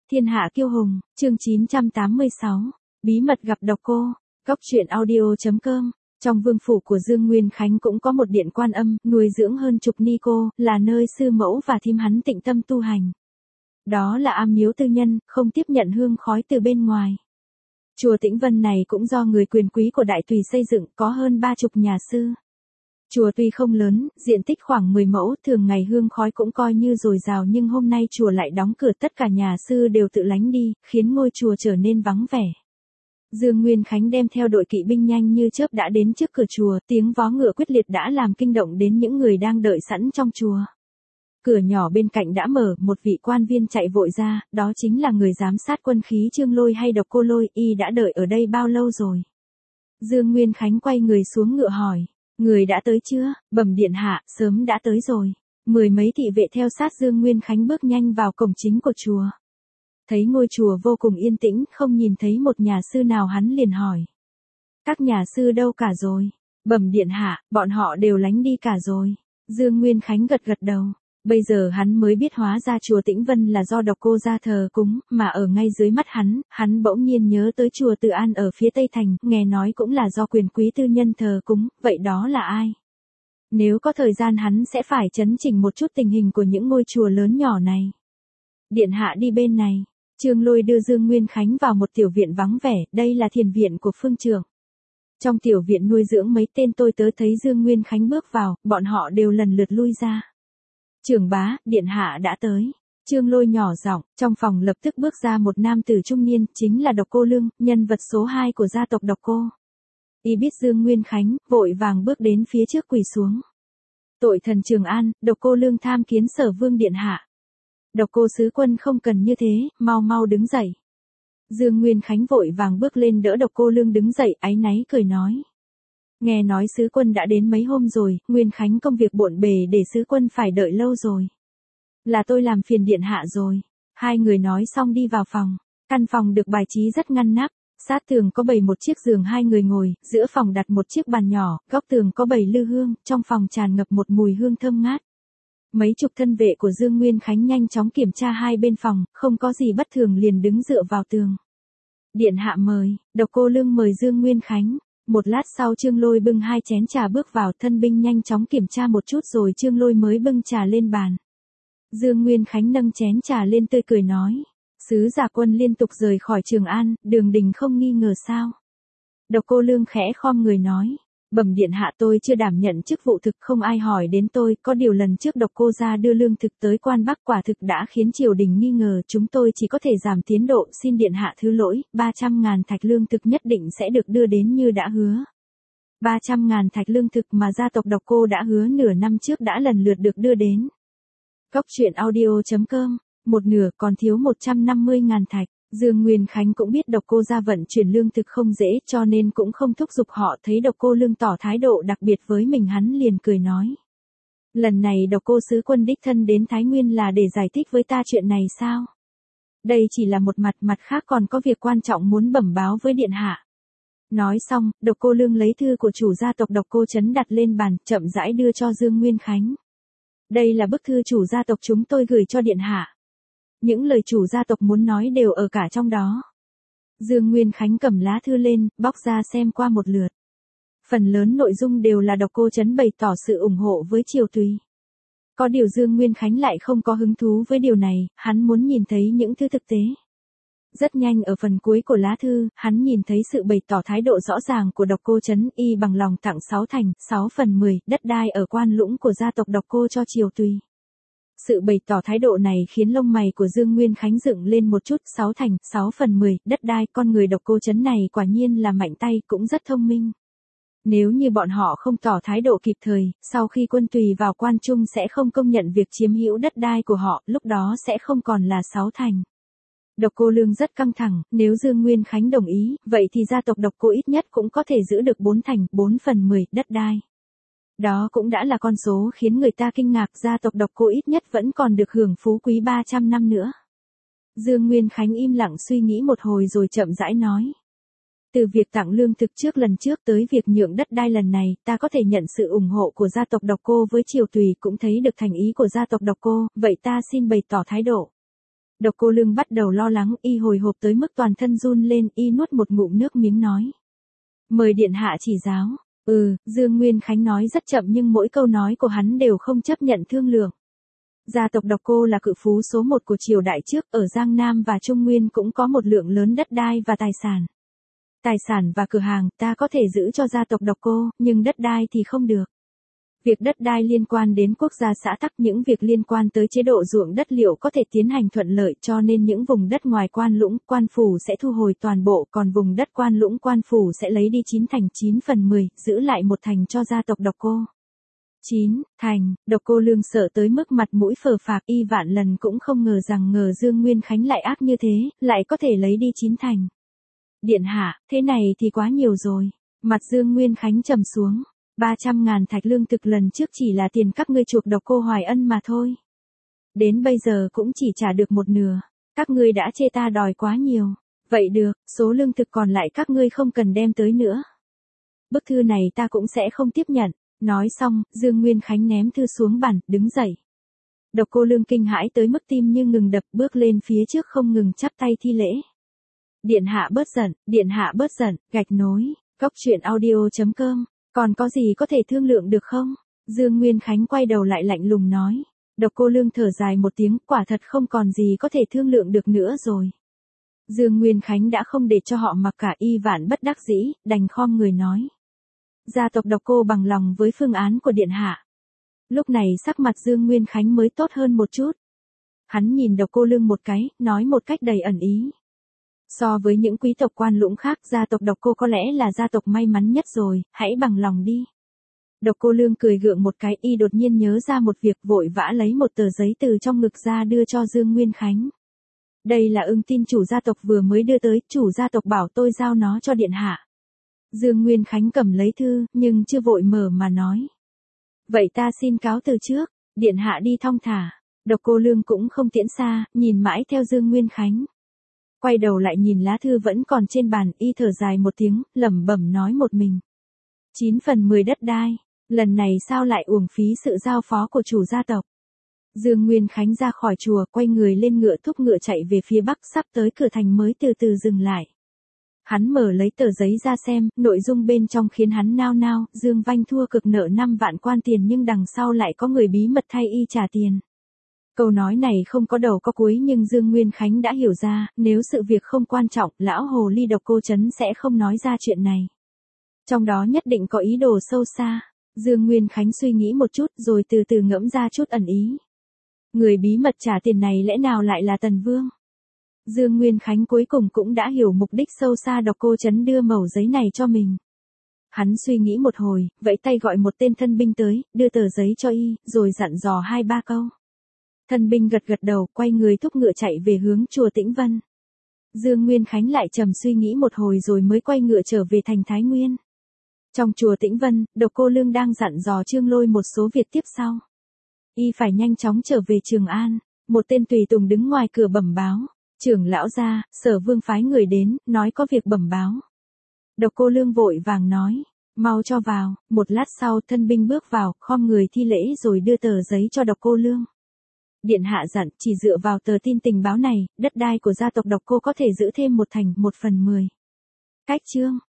Thiên hạ kiêu hùng, chương 986, bí mật gặp độc cô, Cóc truyện audio.com. Trong vương phủ của Dương Nguyên Khánh cũng có một điện Quan Âm, nuôi dưỡng hơn chục ni cô, là nơi sư mẫu và thím hắn tịnh tâm tu hành. Đó là am miếu tư nhân, không tiếp nhận hương khói từ bên ngoài. Chùa Tĩnh Vân này cũng do người quyền quý của Đại Tùy xây dựng, có hơn 30 nhà sư. Chùa tuy không lớn, diện tích khoảng 10 mẫu, thường ngày hương khói cũng coi như dồi dào, nhưng hôm nay chùa lại đóng cửa, tất cả nhà sư đều tự lánh đi, khiến ngôi chùa trở nên vắng vẻ. Dương Nguyên Khánh đem theo đội kỵ binh nhanh như chớp đã đến trước cửa chùa, tiếng vó ngựa quyết liệt đã làm kinh động đến những người đang đợi sẵn trong chùa. Cửa nhỏ bên cạnh đã mở, một vị quan viên chạy vội ra, đó chính là người giám sát quân khí Trương Lôi hay Độc Cô Lôi, y đã đợi ở đây bao lâu rồi? Dương Nguyên Khánh quay người xuống ngựa hỏi. Người đã tới chưa? Bẩm điện hạ, sớm đã tới rồi. Mười mấy thị vệ theo sát Dương Nguyên Khánh bước nhanh vào cổng chính của chùa. Thấy ngôi chùa vô cùng yên tĩnh, không nhìn thấy một nhà sư nào, hắn liền hỏi. Các nhà sư đâu cả rồi? Bẩm điện hạ, bọn họ đều lánh đi cả rồi. Dương Nguyên Khánh gật gật đầu. Bây giờ hắn mới biết hóa ra chùa Tĩnh Vân là do Độc Cô gia thờ cúng, mà ở ngay dưới mắt hắn bỗng nhiên nhớ tới chùa Từ An ở phía Tây Thành, nghe nói cũng là do quyền quý tư nhân thờ cúng, vậy đó là ai? Nếu có thời gian hắn sẽ phải chấn chỉnh một chút tình hình của những ngôi chùa lớn nhỏ này. Điện hạ đi bên này. Trương Lôi đưa Dương Nguyên Khánh vào một tiểu viện vắng vẻ, đây là thiền viện của phương trưởng. Trong tiểu viện nuôi dưỡng mấy tên tôi tớ, thấy Dương Nguyên Khánh bước vào, bọn họ đều lần lượt lui ra. Trưởng bá, điện hạ đã tới. Trương Lôi nhỏ giọng, trong phòng lập tức bước ra một nam tử trung niên, chính là Độc Cô Lương, nhân vật số 2 của gia tộc Độc Cô. Y biết Dương Nguyên Khánh, vội vàng bước đến phía trước quỳ xuống. Tội thần Trường An, Độc Cô Lương tham kiến Sở Vương điện hạ. Độc Cô sứ quân không cần như thế, mau mau đứng dậy. Dương Nguyên Khánh vội vàng bước lên đỡ Độc Cô Lương đứng dậy, áy náy cười nói. Nghe nói sứ quân đã đến mấy hôm rồi, Nguyên Khánh công việc bộn bề để sứ quân phải đợi lâu rồi. Là tôi làm phiền điện hạ rồi. Hai người nói xong đi vào phòng. Căn phòng được bài trí rất ngăn nắp. Sát tường có bày một chiếc giường hai người ngồi, giữa phòng đặt một chiếc bàn nhỏ, góc tường có bày lư hương, trong phòng tràn ngập một mùi hương thơm ngát. Mấy chục thân vệ của Dương Nguyên Khánh nhanh chóng kiểm tra hai bên phòng, không có gì bất thường liền đứng dựa vào tường. Điện hạ mời. Độc Cô Lương mời Dương Nguyên Khánh. Một lát sau Trương Lôi bưng 2 chén trà bước vào, thân binh nhanh chóng kiểm tra một chút rồi Trương Lôi mới bưng trà lên bàn. Dương Nguyên Khánh nâng chén trà lên tươi cười nói. Sứ giả quân liên tục rời khỏi Trường An, Đường Đình không nghi ngờ sao? Độc Cô Lương khẽ khom người nói. Bẩm điện hạ, tôi chưa đảm nhận chức vụ thực, không ai hỏi đến tôi, có điều lần trước Độc Cô gia đưa lương thực tới Quan Bắc quả thực đã khiến triều đình nghi ngờ, chúng tôi chỉ có thể giảm tiến độ, xin điện hạ thứ lỗi, 300.000 thạch lương thực nhất định sẽ được đưa đến như đã hứa. 300.000 thạch lương thực mà gia tộc Độc Cô đã hứa nửa năm trước đã lần lượt được đưa đến. Cóc truyện audio.com, một nửa còn thiếu 150.000 thạch. Dương Nguyên Khánh cũng biết Độc Cô gia vận chuyển lương thực không dễ, cho nên cũng không thúc giục họ, thấy Độc Cô Lương tỏ thái độ đặc biệt với mình, hắn liền cười nói. Lần này Độc Cô sứ quân đích thân đến Thái Nguyên là để giải thích với ta chuyện này sao? Đây chỉ là một mặt khác còn có việc quan trọng muốn bẩm báo với điện hạ. Nói xong, Độc Cô Lương lấy thư của chủ gia tộc Độc Cô Trấn đặt lên bàn, chậm rãi đưa cho Dương Nguyên Khánh. Đây là bức thư chủ gia tộc chúng tôi gửi cho điện hạ. Những lời chủ gia tộc muốn nói đều ở cả trong đó. Dương Nguyên Khánh cầm lá thư lên, bóc ra xem qua một lượt. Phần lớn nội dung đều là Độc Cô Trấn bày tỏ sự ủng hộ với triều Tùy. Có điều Dương Nguyên Khánh lại không có hứng thú với điều này, hắn muốn nhìn thấy những thứ thực tế. Rất nhanh ở phần cuối của lá thư, hắn nhìn thấy sự bày tỏ thái độ rõ ràng của Độc Cô Trấn, y bằng lòng tặng 6 thành, 6/10 đất đai ở Quan Lũng của gia tộc Độc Cô cho triều Tùy. Sự bày tỏ thái độ này khiến lông mày của Dương Nguyên Khánh dựng lên một chút. 6 thành, 6/10 đất đai, con người Độc Cô Trấn này quả nhiên là mạnh tay, cũng rất thông minh. Nếu như bọn họ không tỏ thái độ kịp thời, sau khi quân Tùy vào Quan Trung sẽ không công nhận việc chiếm hữu đất đai của họ, lúc đó sẽ không còn là 6 thành. Độc Cô Lương rất căng thẳng, nếu Dương Nguyên Khánh đồng ý, vậy thì gia tộc Độc Cô ít nhất cũng có thể giữ được 4 thành, 4/10 đất đai. Đó cũng đã là con số khiến người ta kinh ngạc, gia tộc Độc Cô ít nhất vẫn còn được hưởng phú quý 300 năm nữa. Dương Nguyên Khánh im lặng suy nghĩ một hồi rồi chậm rãi nói. Từ việc tặng lương thực trước lần trước tới việc nhượng đất đai lần này, ta có thể nhận sự ủng hộ của gia tộc Độc Cô với triều Tùy, cũng thấy được thành ý của gia tộc Độc Cô, vậy ta xin bày tỏ thái độ. Độc Cô Lương bắt đầu lo lắng, y hồi hộp tới mức toàn thân run lên, y nuốt một ngụm nước miếng nói. Mời điện hạ chỉ giáo. Dương Nguyên Khánh nói rất chậm nhưng mỗi câu nói của hắn đều không chấp nhận thương lượng. Gia tộc Độc Cô là cự phú số một của triều đại trước, ở Giang Nam và Trung Nguyên cũng có một lượng lớn đất đai và tài sản. Tài sản và cửa hàng ta có thể giữ cho gia tộc Độc Cô, nhưng đất đai thì không được. Việc đất đai liên quan đến quốc gia xã tắc, những việc liên quan tới chế độ ruộng đất liệu có thể tiến hành thuận lợi, cho nên những vùng đất ngoài quan lũng, quan phủ sẽ thu hồi toàn bộ, còn vùng đất quan lũng, quan phủ sẽ lấy đi 9 thành 9/10, giữ lại 1 thành cho gia tộc Độc Cô. 9 thành, Độc Cô Lương sợ tới mức mặt mũi phờ phạc, y vạn lần cũng không ngờ rằng Dương Nguyên Khánh lại ác như thế, lại có thể lấy đi 9 thành. Điện hạ, thế này thì quá nhiều rồi. Mặt Dương Nguyên Khánh trầm xuống. 300.000 thạch lương thực lần trước chỉ là tiền các ngươi chuộc Độc Cô Hoài Ân mà thôi. Đến bây giờ cũng chỉ trả được một nửa. Các ngươi đã chê ta đòi quá nhiều. Vậy được, số lương thực còn lại các ngươi không cần đem tới nữa. Bức thư này ta cũng sẽ không tiếp nhận. Nói xong, Dương Nguyên Khánh ném thư xuống bàn, đứng dậy. Độc Cô Lương kinh hãi tới mức tim như ngừng đập, bước lên phía trước không ngừng chắp tay thi lễ. Điện hạ bớt giận, điện hạ bớt giận, gạch nối, goctruyện.audio.com. Còn có gì có thể thương lượng được không? Dương Nguyên Khánh quay đầu lại lạnh lùng nói. Độc Cô Lương thở dài một tiếng, quả thật không còn gì có thể thương lượng được nữa rồi. Dương Nguyên Khánh đã không để cho họ mặc cả, y vạn bất đắc dĩ, đành khom người nói. Gia tộc Độc Cô bằng lòng với phương án của điện hạ. Lúc này sắc mặt Dương Nguyên Khánh mới tốt hơn một chút. Hắn nhìn Độc Cô Lương một cái, nói một cách đầy ẩn ý. So với những quý tộc quan lũng khác, gia tộc Độc Cô có lẽ là gia tộc may mắn nhất rồi, hãy bằng lòng đi. Độc Cô Lương cười gượng một cái, y đột nhiên nhớ ra một việc, vội vã lấy một tờ giấy từ trong ngực ra đưa cho Dương Nguyên Khánh. Đây là ưng tin chủ gia tộc vừa mới đưa tới, chủ gia tộc bảo tôi giao nó cho điện hạ. Dương Nguyên Khánh cầm lấy thư, nhưng chưa vội mở mà nói. Vậy ta xin cáo từ trước, điện hạ đi thong thả. Độc Cô Lương cũng không tiễn xa, nhìn mãi theo Dương Nguyên Khánh. Quay đầu lại nhìn lá thư vẫn còn trên bàn, y thở dài một tiếng, lẩm bẩm nói một mình. 9/10 đất đai, lần này sao lại uổng phí sự giao phó của chủ gia tộc. Dương Nguyên Khánh ra khỏi chùa, quay người lên ngựa, thúc ngựa chạy về phía bắc, sắp tới cửa thành mới từ từ dừng lại. Hắn mở lấy tờ giấy ra xem, nội dung bên trong khiến hắn nao nao, Dương Vanh thua cực nợ 5 vạn quan tiền nhưng đằng sau lại có người bí mật thay y trả tiền. Câu nói này không có đầu có cuối nhưng Dương Nguyên Khánh đã hiểu ra, nếu sự việc không quan trọng, lão hồ ly Độc Cô Trấn sẽ không nói ra chuyện này. Trong đó nhất định có ý đồ sâu xa. Dương Nguyên Khánh suy nghĩ một chút rồi từ từ ngẫm ra chút ẩn ý. Người bí mật trả tiền này lẽ nào lại là Tần Vương? Dương Nguyên Khánh cuối cùng cũng đã hiểu mục đích sâu xa Độc Cô Trấn đưa mẩu giấy này cho mình. Hắn suy nghĩ một hồi, vẫy tay gọi một tên thân binh tới, đưa tờ giấy cho y, rồi dặn dò 2-3 câu. Thân binh gật gật đầu, quay người thúc ngựa chạy về hướng chùa Tĩnh Vân. Dương Nguyên Khánh lại trầm suy nghĩ một hồi rồi mới quay ngựa trở về thành Thái Nguyên. Trong chùa Tĩnh Vân, Độc Cô Lương đang dặn dò Trương Lôi một số việc tiếp sau. Y phải nhanh chóng trở về Trường An. Một tên tùy tùng đứng ngoài cửa bẩm báo. Trưởng lão gia, Sở Vương phái người đến, nói có việc bẩm báo. Độc Cô Lương vội vàng nói, mau cho vào. Một lát sau thân binh bước vào, khom người thi lễ rồi đưa tờ giấy cho Độc Cô Lương. Điện hạ dặn, chỉ dựa vào tờ tin tình báo này, đất đai của gia tộc Độc Cô có thể giữ thêm 1 thành 1/10. Cách chương